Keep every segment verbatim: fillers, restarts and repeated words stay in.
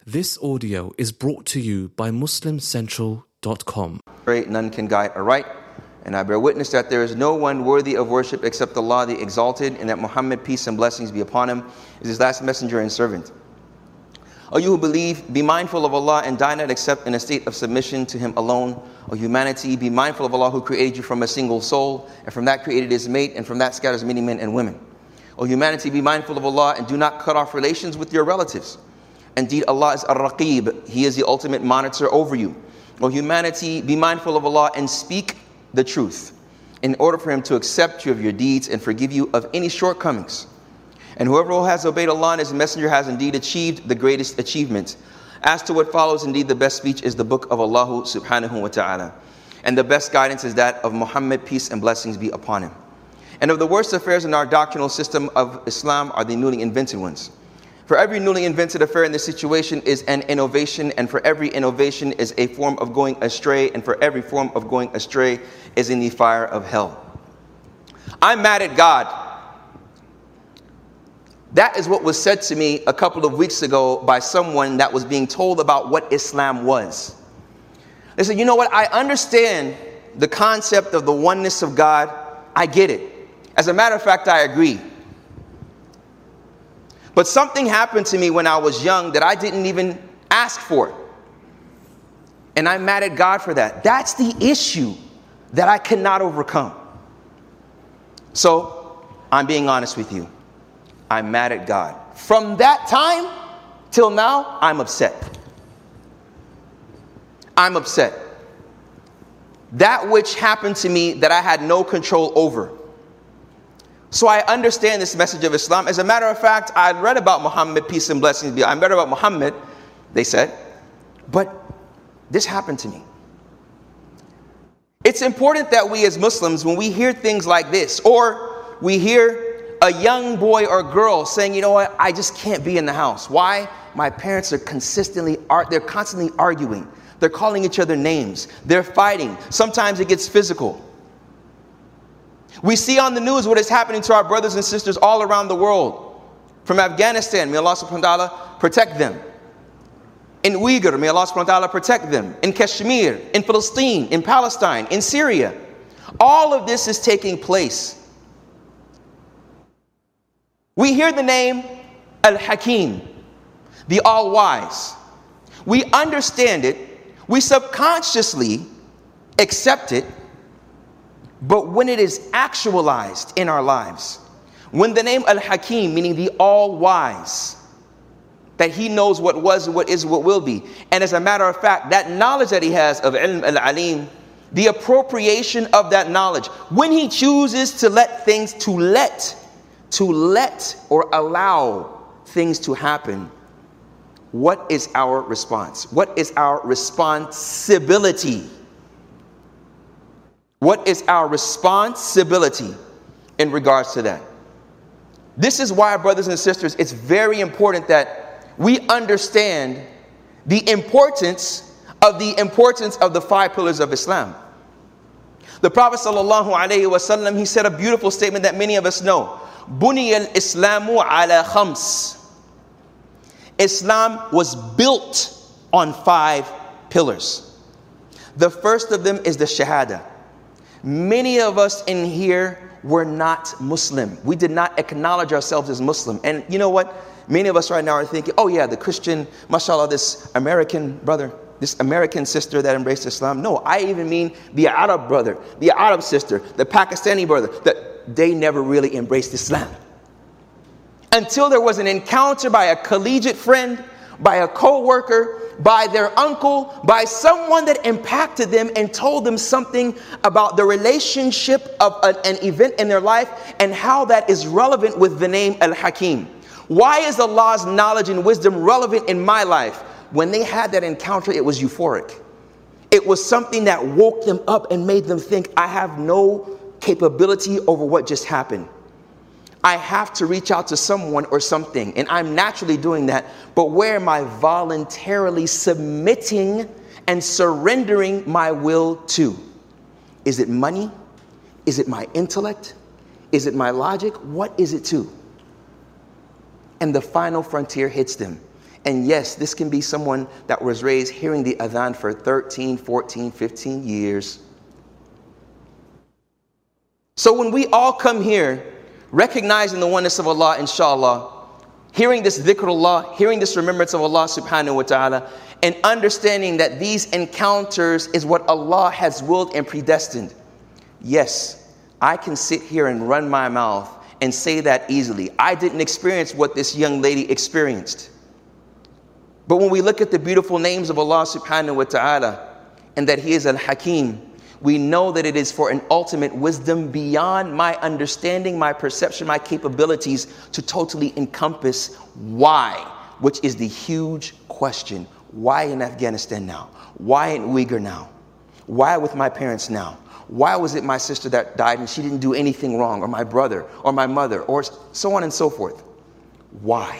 This audio is brought to you by Muslim Central dot com. None can guide aright, and I bear witness that there is no one worthy of worship except Allah the Exalted, and that Muhammad, peace and blessings be upon him, is his last messenger and servant. O you who believe, be mindful of Allah and die not except in a state of submission to Him alone. O humanity, be mindful of Allah who created you from a single soul, and from that created his mate, and from that scatters many men and women. O humanity, be mindful of Allah and do not cut off relations with your relatives. Indeed, Allah is Ar-Raqib. He is the ultimate monitor over you. O humanity, be mindful of Allah and speak the truth, in order for Him to accept you of your deeds and forgive you of any shortcomings. And whoever has obeyed Allah and His Messenger has indeed achieved the greatest achievement. As to what follows, indeed the best speech is the book of Allah subhanahu wa ta'ala. And the best guidance is that of Muhammad, peace and blessings be upon him. And of the worst affairs in our doctrinal system of Islam are the newly invented ones. For every newly invented affair in this situation is an innovation, and for every innovation is a form of going astray, and for every form of going astray is in the fire of hell. I'm mad at God. That is what was said to me a couple of weeks ago by someone that was being told about what Islam was. They said, you know what, I understand the concept of the oneness of God. I get it. As a matter of fact, I agree. But something happened to me when I was young that I didn't even ask for. And I'm mad at God for that. That's the issue that I cannot overcome. So, I'm being honest with you. I'm mad at God. From that time till now, I'm upset. I'm upset. That which happened to me that I had no control over. So I understand this message of Islam. As a matter of fact, I read about Muhammad, peace and blessings be. I read about Muhammad, they said, but this happened to me. It's important that we as Muslims, when we hear things like this, or we hear a young boy or girl saying, you know what, I just can't be in the house. Why? My parents are consistently, they're constantly arguing. They're calling each other names. They're fighting. Sometimes it gets physical. We see on the news what is happening to our brothers and sisters all around the world. From Afghanistan, may Allah subhanahu wa ta'ala protect them. In Uyghur, may Allah subhanahu wa ta'ala protect them. In Kashmir, in Palestine, in Palestine, in Syria. All of this is taking place. We hear the name Al-Hakim, the All-Wise. We understand it. We subconsciously accept it. But when it is actualized in our lives, when the name Al-Hakim, meaning the All-Wise, that He knows what was, what is, what will be, and as a matter of fact, that knowledge that He has of Ilm Al-Alim, the appropriation of that knowledge, when He chooses to let things, to let, to let or allow things to happen, what is our response? What is our responsibility? What is our responsibility in regards to that? This is why, brothers and sisters, it's very important that we understand the importance of the importance of the five pillars of Islam. The Prophet sallallahu alaihi wasallam, he said a beautiful statement that many of us know. Buniya al-Islamu ala khams. Islam was built on five pillars. The first of them is the Shahada. Many of us in here were not Muslim. We did not acknowledge ourselves as Muslim. And you know what? Many of us right now are thinking, oh yeah, the Christian, mashallah, this American brother, this American sister that embraced Islam. No, I even mean the Arab brother, the Arab sister, the Pakistani brother, that they never really embraced Islam. Until there was an encounter by a collegiate friend, by a co-worker, by their uncle, by someone that impacted them and told them something about the relationship of an, an event in their life and how that is relevant with the name Al-Hakim. Why is Allah's knowledge and wisdom relevant in my life? When they had that encounter, it was euphoric. It was something that woke them up and made them think, I have no capability over what just happened. I have to reach out to someone or something, and I'm naturally doing that. But where am I voluntarily submitting and surrendering my will to? Is it money? Is it my intellect? Is it my logic? What is it to? And the final frontier hits them. And yes, this can be someone that was raised hearing the adhan for thirteen, fourteen, fifteen years. So when we all come here, recognizing the oneness of Allah, inshallah, hearing this dhikrullah, hearing this remembrance of Allah subhanahu wa ta'ala, and understanding that these encounters is what Allah has willed and predestined. Yes, I can sit here and run my mouth and say that easily. I didn't experience what this young lady experienced. But when we look at the beautiful names of Allah subhanahu wa ta'ala, and that He is Al-Hakim, we know that it is for an ultimate wisdom beyond my understanding, my perception, my capabilities to totally encompass why, which is the huge question. Why in Afghanistan now? Why in Uyghur now? Why with my parents now? Why was it my sister that died and she didn't do anything wrong, or my brother, or my mother, or so on and so forth? Why?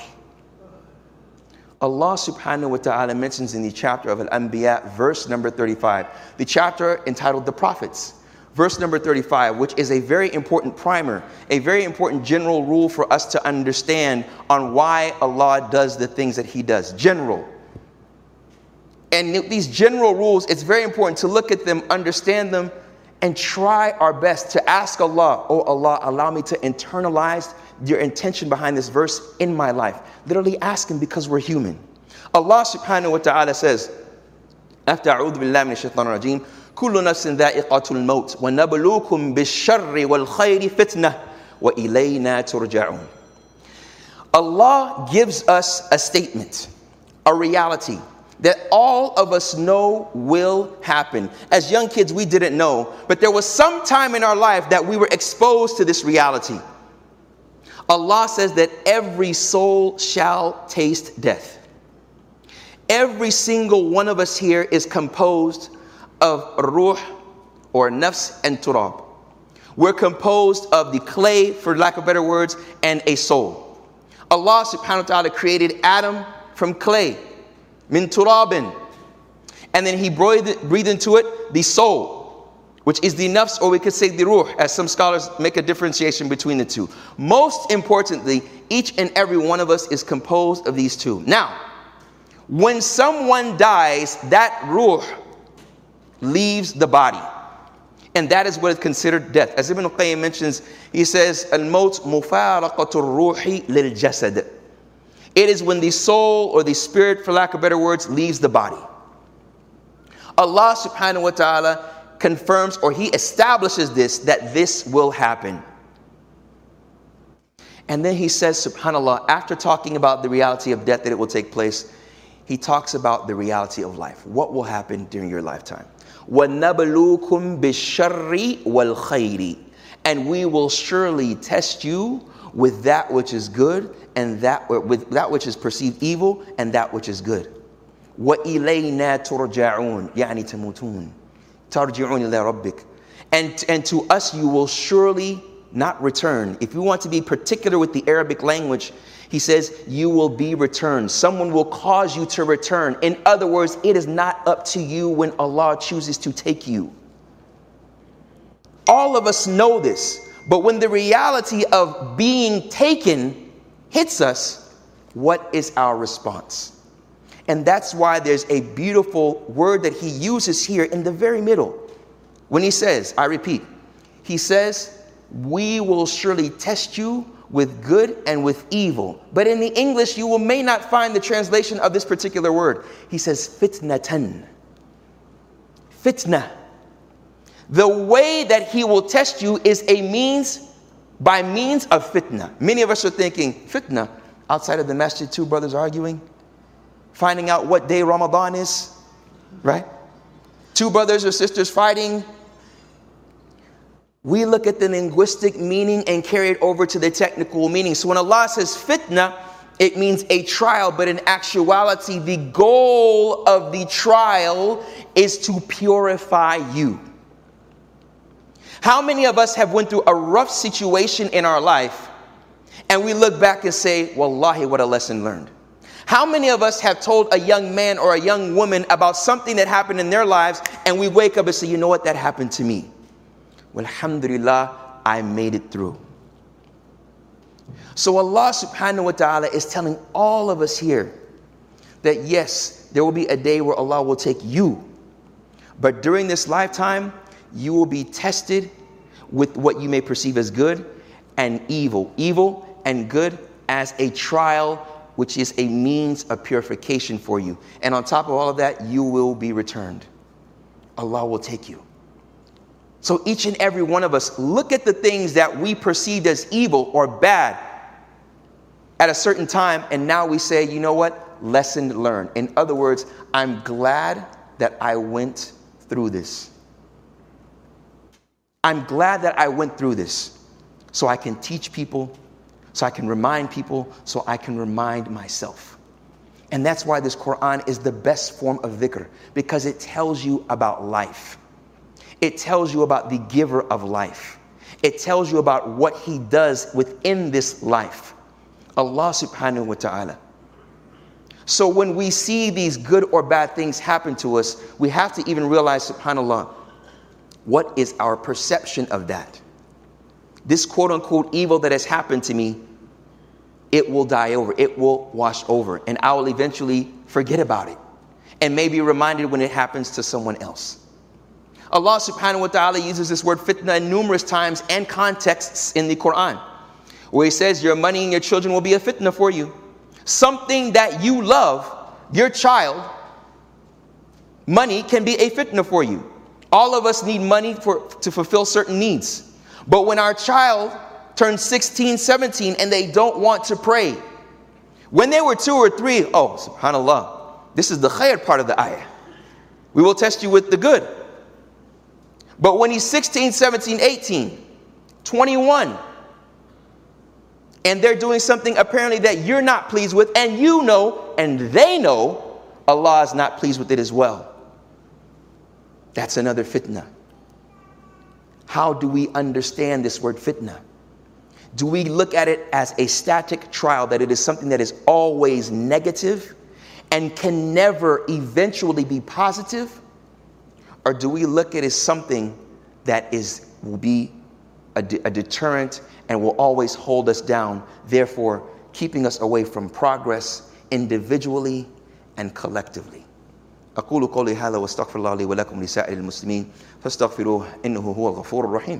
Allah subhanahu wa ta'ala mentions in the chapter of Al-Anbiya, verse number thirty-five, the chapter entitled The Prophets, verse number thirty-five, which is a very important primer, a very important general rule for us to understand on why Allah does the things that He does. General. And these general rules, it's very important to look at them, understand them, and try our best to ask Allah, oh Allah, allow me to internalize your intention behind this verse in my life. Literally ask Him, because we're human. Allah subhanahu wa ta'ala says, after a'udhu billahi minash shaitanir rajeem, kullu nafsin dha'iqatul maut wa nabluukum bish-sharri wal khayri fitnah wa ilayna turja'un. Allah gives us a statement, a reality that all of us know will happen. As young kids, we didn't know, but there was some time in our life that we were exposed to this reality. Allah says that every soul shall taste death. Every single one of us here is composed of ruh, or nafs, and turab. We're composed of the clay, for lack of better words, and a soul. Allah subhanahu wa ta'ala created Adam from clay, min turabin, and then He breathed, breathed into it the soul, which is the nafs, or we could say the ruh, as some scholars make a differentiation between the two. Most importantly, each and every one of us is composed of these two. Now, when someone dies, that ruh leaves the body, and that is what is considered death. As Ibn al-Qayyim mentions, he says, al-maut mufaraqatul ruhi lil jasad. It is when the soul, or the spirit, for lack of better words, leaves the body. Allah subhanahu wa ta'ala confirms, or He establishes this, that this will happen. And then He says, subhanAllah, after talking about the reality of death, that it will take place, He talks about the reality of life. What will happen during your lifetime? وَنَبْلُوكُمْ بِالشَّرِّ وَالْخَيْرِ. And we will surely test you with that which is good, and that with that which is perceived evil, and that which is good. وَإِلَيْنَا تُرْجَعُونَ يعني تموتون ترجعون إلى ربك. And, and to us you will surely not return. If you want to be particular with the Arabic language, he says you will be returned. Someone will cause you to return. In other words, it is not up to you when Allah chooses to take you. All of us know this, but when the reality of being taken hits us, what is our response? And that's why there's a beautiful word that He uses here in the very middle. When He says, I repeat, He says, we will surely test you with good and with evil. But in the English, you will may not find the translation of this particular word. He says, fitnatan. Fitna. The way that He will test you is a means, by means of fitna. Many of us are thinking, fitna, outside of the masjid, two brothers arguing, finding out what day Ramadan is, right? Two brothers or sisters fighting. We look at the linguistic meaning and carry it over to the technical meaning. So when Allah says fitna, it means a trial, but in actuality, the goal of the trial is to purify you. How many of us have went through a rough situation in our life, and we look back and say, wallahi, what a lesson learned? How many of us have told a young man or a young woman about something that happened in their lives, and we wake up and say, you know what, that happened to me. Well, alhamdulillah, I made it through. So Allah subhanahu wa ta'ala is telling all of us here that yes, there will be a day where Allah will take you. But during this lifetime, you will be tested with what you may perceive as good and evil. Evil and good as a trial, which is a means of purification for you. And on top of all of that, you will be returned. Allah will take you. So each and every one of us, look at the things that we perceived as evil or bad at a certain time, and now we say, you know what? Lesson learned. In other words, I'm glad that I went through this. I'm glad that I went through this so I can teach people, so I can remind people, so I can remind myself. And that's why this Quran is the best form of dhikr, because it tells you about life. It tells you about the giver of life. It tells you about what he does within this life. Allah subhanahu wa ta'ala. So when we see these good or bad things happen to us, we have to even realize, subhanAllah, what is our perception of that? This quote unquote evil that has happened to me, it will die over, it will wash over, and I will eventually forget about it and maybe reminded when it happens to someone else. Allah subhanahu wa ta'ala uses this word fitna in numerous times and contexts in the Quran, where he says your money and your children will be a fitna for you. Something that you love, your child, money can be a fitna for you. All of us need money for, to fulfill certain needs. But when our child turns sixteen, seventeen and they don't want to pray, when they were two or three, oh, subhanAllah, this is the khair part of the ayah. We will test you with the good. But when he's sixteen, seventeen, eighteen, twenty-one, and they're doing something apparently that you're not pleased with, and you know, and they know, Allah is not pleased with it as well. That's another fitna. How do we understand this word fitna? Do we look at it as a static trial, that it is something that is always negative and can never eventually be positive? Or do we look at it as something that is will be a, de- a deterrent and will always hold us down, therefore keeping us away from progress individually and collectively? أقول قولي هذا واستغفر الله لي ولكم لسائر المسلمين فاستغفروه إنه هو الغفور الرحيم.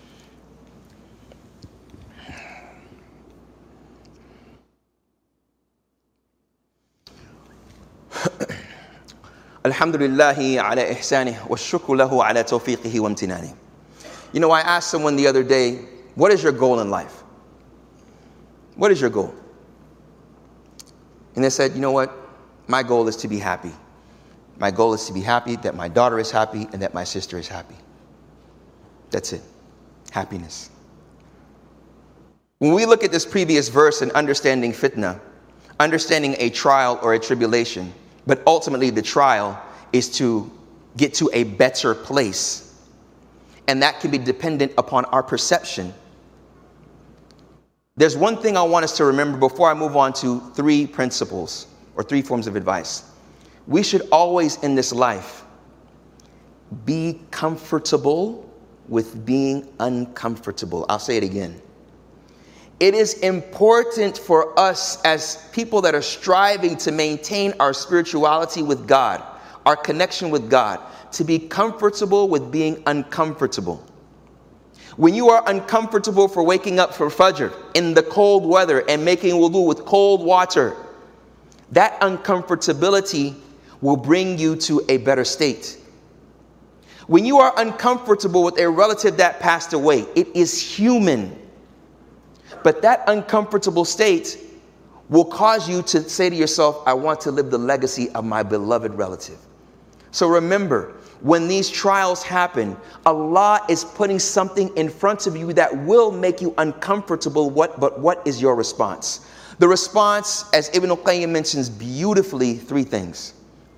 الحمد لله على إحسانه والشكر له على توفيقه وامتنانه. You know, I asked someone the other day, what is your goal in life? What is your goal? And they said, you know what? My goal is to be happy. My goal is to be happy, that my daughter is happy, and that my sister is happy. That's it. Happiness. When we look at this previous verse and understanding fitna, understanding a trial or a tribulation, but ultimately the trial is to get to a better place. And that can be dependent upon our perception. There's one thing I want us to remember before I move on to three principles or three forms of advice. We should always in this life be comfortable with being uncomfortable. I'll say it again. It is important for us as people that are striving to maintain our spirituality with God, our connection with God, to be comfortable with being uncomfortable. When you are uncomfortable for waking up for Fajr in the cold weather and making wudu with cold water, that uncomfortability will bring you to a better state. When you are uncomfortable with a relative that passed away, it is human. But that uncomfortable state will cause you to say to yourself, I want to live the legacy of my beloved relative. So remember, when these trials happen, Allah is putting something in front of you that will make you uncomfortable. What, but what is your response? The response, as Ibn al-Qayyim mentions beautifully, three things.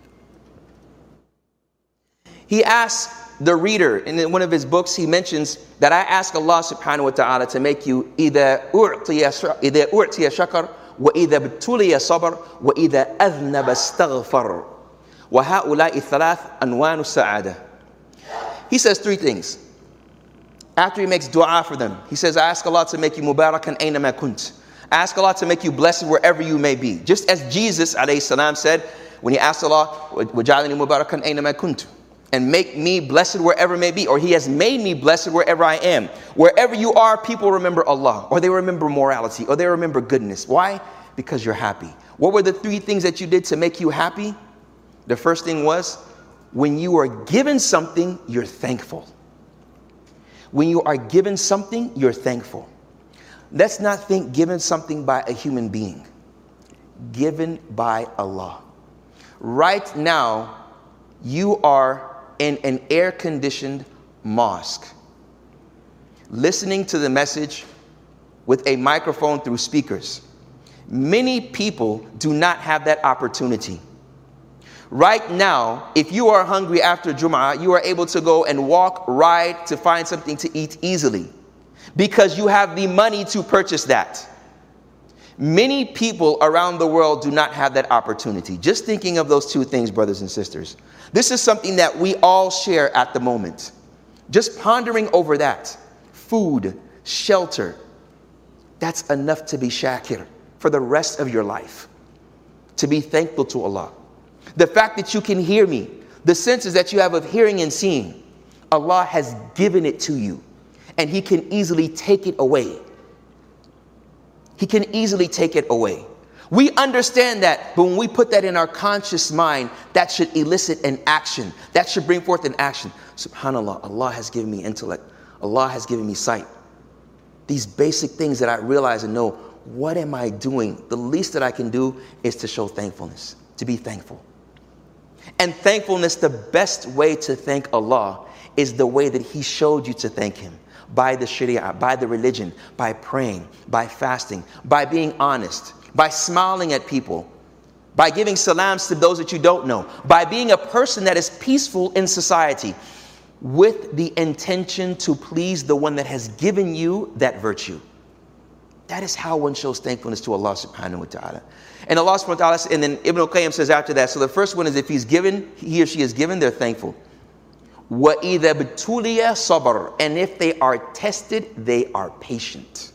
He asks the reader, in one of his books, he mentions that I ask Allah subhanahu wa ta'ala to make you إِذَا أُعْتِيَ شَكَرْ وَإِذَا بْتُلِيَ صَبْرْ وَإِذَا أَذْنَبَ اسْتَغْفَرْ وَهَؤُلَاءِ الثَّلَاثِ أَنْوَانُ السَّعَادَةِ. He says three things. After he makes dua for them, he says, I ask Allah to make you mubarakan aynama kunt. Ask Allah to make you blessed wherever you may be. Just as Jesus, alayhi salam, said when he asked Allah, وَجَعَلْنِي مُبَارَكًا أَيْنَمَا كُنْتُ, and make me blessed wherever may be, or he has made me blessed wherever I am. Wherever you are, people remember Allah, or they remember morality, or they remember goodness. Why? Because you're happy. What were the three things that you did to make you happy? The first thing was, when you are given something, you're thankful. When you are given something, you're thankful. Let's not think given something by a human being. Given by Allah. Right now, you are in an air-conditioned mosque, listening to the message with a microphone through speakers. Many people do not have that opportunity. Right now, if you are hungry after Jum'ah, you are able to go and walk, ride to find something to eat easily because you have the money to purchase that. Many people around the world do not have that opportunity. Just thinking of those two things, brothers and sisters. This is something that we all share at the moment. Just pondering over that. Food, shelter. That's enough to be shakir for the rest of your life. To be thankful to Allah. The fact that you can hear me, the senses that you have of hearing and seeing, Allah has given it to you, and He can easily take it away. He can easily take it away. We understand that, but when we put that in our conscious mind, that should elicit an action. That should bring forth an action. SubhanAllah, Allah has given me intellect. Allah has given me sight. These basic things that I realize and know, what am I doing? The least that I can do is to show thankfulness, to be thankful. And thankfulness, the best way to thank Allah is the way that He showed you to thank Him. By the Sharia, by the religion, by praying, by fasting, by being honest, by smiling at people, by giving salams to those that you don't know, by being a person that is peaceful in society with the intention to please the one that has given you that virtue. That is how one shows thankfulness to Allah subhanahu wa ta'ala. And Allah subhanahu wa ta'ala, and then Ibn al-Qayyim says after that, so the first one is if he's given, he or she is given, they're thankful. وَإِذَا بْتُلِيَ صَبَرٌ, and if they are tested, they are patient.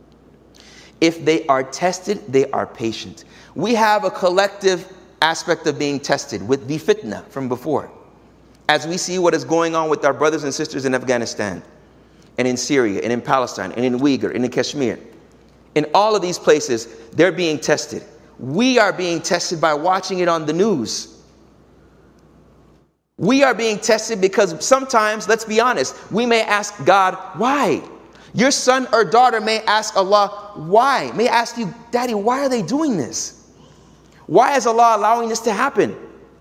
If they are tested, they are patient. We have a collective aspect of being tested with the fitna from before. As we see what is going on with our brothers and sisters in Afghanistan, and in Syria, and in Palestine, and in Uyghur, and in Kashmir. In all of these places, they're being tested. We are being tested by watching it on the news. We are being tested because sometimes, let's be honest, we may ask God, why? Your son or daughter may ask Allah, why? May ask you, Daddy, why are they doing this? Why is Allah allowing this to happen?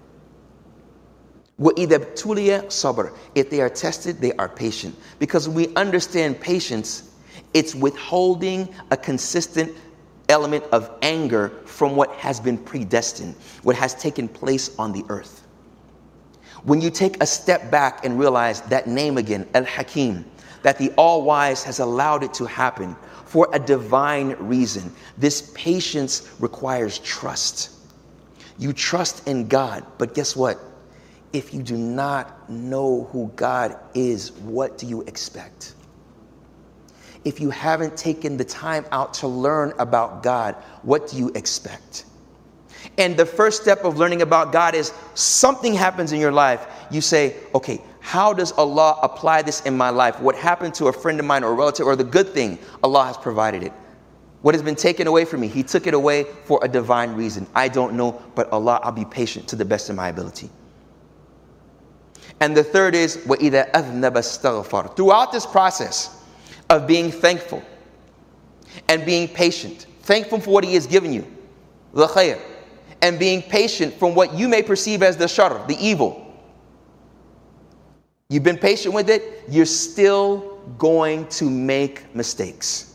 وَإِذَا ابْتُلِيَ صَبْرٌ, if they are tested, they are patient. Because when we understand patience, it's withholding a consistent element of anger from what has been predestined, what has taken place on the earth. When you take a step back and realize that name again, Al-Hakim, that the All-Wise has allowed it to happen for a divine reason. This patience requires trust. You trust in God, but guess what? If you do not know who God is, what do you expect? If you haven't taken the time out to learn about God, what do you expect? And the first step of learning about God is something happens in your life. You say, okay, how does Allah apply this in my life? What happened to a friend of mine or a relative, or the good thing, Allah has provided it. What has been taken away from me, He took it away for a divine reason. I don't know, but Allah, I'll be patient to the best of my ability. And the third is, وَإِذَا أَذْنَبَ اسْتَغْفَرَ. Throughout this process of being thankful and being patient, thankful for what He has given you, the khair, and being patient from what you may perceive as the shar, the evil. You've been patient with it, you're still going to make mistakes.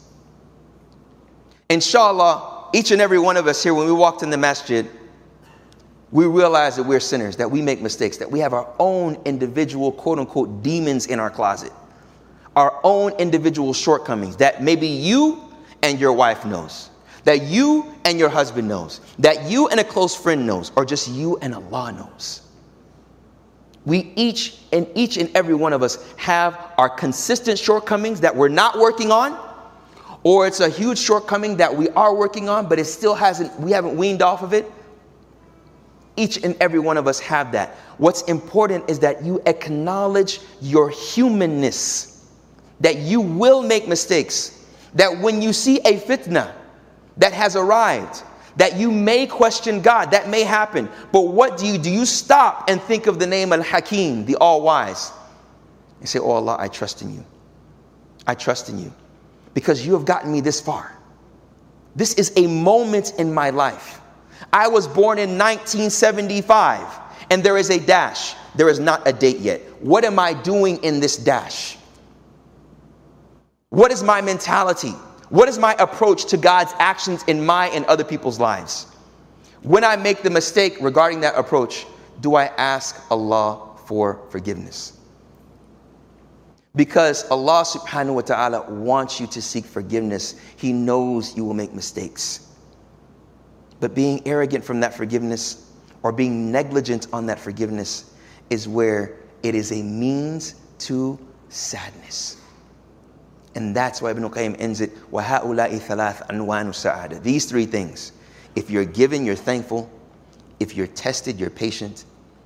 Inshallah, each and every one of us here, when we walked in the masjid, we realize that we're sinners, that we make mistakes, that we have our own individual, quote unquote, demons in our closet, our own individual shortcomings that maybe you and your wife knows, that you and your husband knows, that you and a close friend knows, or just you and Allah knows. We each and each and every one of us have our consistent shortcomings that we're not working on, or it's a huge shortcoming that we are working on, but it still hasn't, we haven't weaned off of it. Each and every one of us have that. What's important is that you acknowledge your humanness, that you will make mistakes, that when you see a fitna that has arrived, that you may question God, that may happen. But what do you do? You stop and think of the name Al-Hakim, the All-Wise, and say, oh Allah, I trust in you. I trust in you because you have gotten me this far. This is a moment in my life. I was born in nineteen seventy-five, and there is a dash. There is not a date yet. What am I doing in this dash? What is my mentality? What is my approach to God's actions in my and other people's lives? When I make the mistake regarding that approach, do I ask Allah for forgiveness? Because Allah subhanahu wa ta'ala wants you to seek forgiveness. He knows you will make mistakes. But being arrogant from that forgiveness or being negligent on that forgiveness is where it is a means to sadness. And that's why Ibn Qayyim ends it, وَهَؤُلَاءِ ثَلَاث أَنْوَانُ السَّعَادَةِ. These three things. If you're given, you're thankful. If you're tested, you're patient.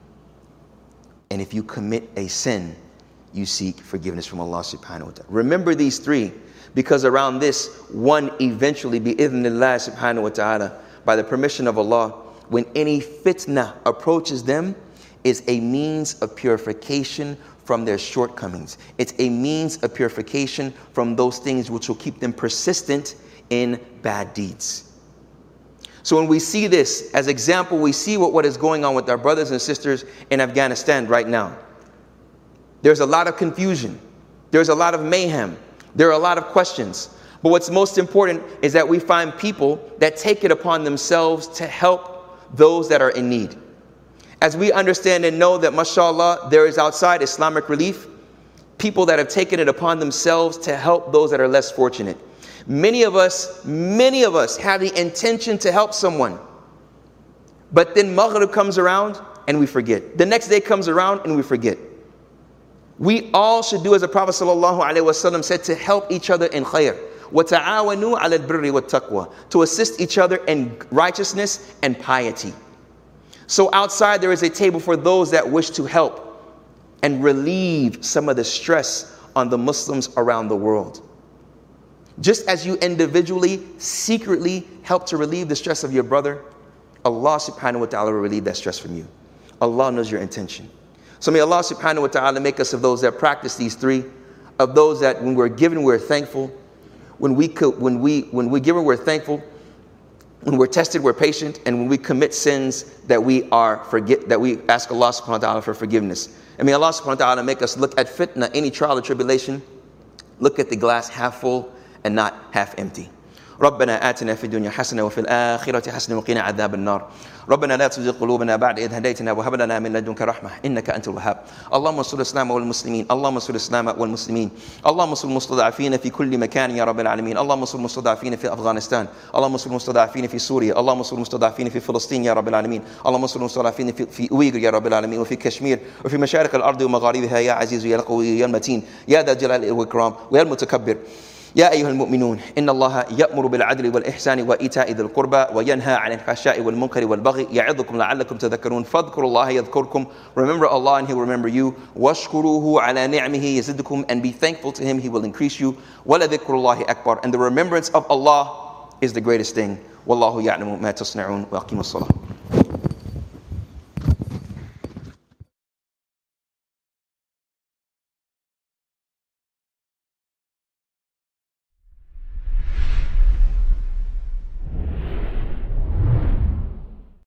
And if you commit a sin, you seek forgiveness from Allah subhanahu wa ta'ala. Remember these three, because around this, one eventually, bi-idhnillah subhanahu wa ta'ala, by the permission of Allah, when any fitna approaches them, is a means of purification from their shortcomings. It's a means of purification from those things which will keep them persistent in bad deeds. So when we see this as example, we see what, what is going on with our brothers and sisters in Afghanistan right now. There's a lot of confusion. There's a lot of mayhem. There are a lot of questions. But what's most important is that we find people that take it upon themselves to help those that are in need. As we understand and know that, mashallah, there is outside Islamic relief, people that have taken it upon themselves to help those that are less fortunate. Many of us, many of us have the intention to help someone. But then Maghrib comes around and we forget. The next day comes around and we forget. We all should do as the Prophet ﷺ said, to help each other in khair. وَتَعَاوَنُوا عَلَى الْبِرِّ وَالتَّقْوَى. To assist each other in righteousness and piety. So outside there is a table for those that wish to help and relieve some of the stress on the Muslims around the world. Just as you individually, secretly help to relieve the stress of your brother, Allah subhanahu wa ta'ala will relieve that stress from you. Allah knows your intention. So may Allah subhanahu wa ta'ala make us of those that practice these three, of those that when we're given, we're thankful. When we, when we, when we give, we're thankful. When we're tested, we're patient, and when we commit sins, that we are forget that we ask Allah subhanahu wa ta'ala for forgiveness. And may Allah subhanahu wa ta'ala make us look at fitna, any trial or tribulation, look at the glass half full and not half empty. ربنا آتنا في الدنيا حسنة وفي الآخرة حسنة وقنا عذاب النار ربنا لا تزغ قلوبنا بعد إذ هديتنا وهب لنا من لدنك رحمة إنك أنت الوهاب اللهم انصر الإسلام والمسلمين اللهم انصر الإسلام والمسلمين اللهم انصر المستضعفين في كل مكان يا رب العالمين اللهم انصر المستضعفين في أفغانستان اللهم انصر المستضعفين في سوريا اللهم انصر المستضعفين في فلسطين يا رب العالمين اللهم انصر المستضعفين في, في أويغر يا رب العالمين وفي كشمير وفي مشارق الأرض ومغاربها يا عزيز يا القوي يا المتين يا ذا الجلال والإكرام ويا المتكبر يا أيها المؤمنون إن الله يأمر بالعدل والإحسان وإيتاء ذي القربى وينهى عن الفحشاء والمنكر والبغي يعظكم لعلكم تذكرون فاذكروا الله يذكركم. Remember Allah and He will remember you. واشكروه على نعمه يزدكم. And be thankful to Him, He will increase you. ولذكر الله أكبر. And the remembrance of Allah is the greatest thing. والله يعلم ما تصنعون وأقيموا الصلاة.